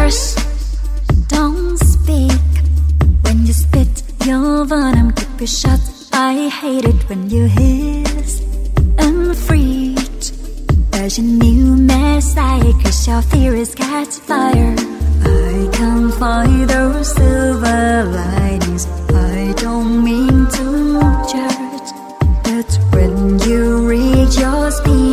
curse, don't speak. When you spit your venom, keep it shut. I hate it when you hiss and freak. There's a new messiah, cause your theories catch fire. I can't find those silver linings. I don't mean to judge, but when you reach your speed,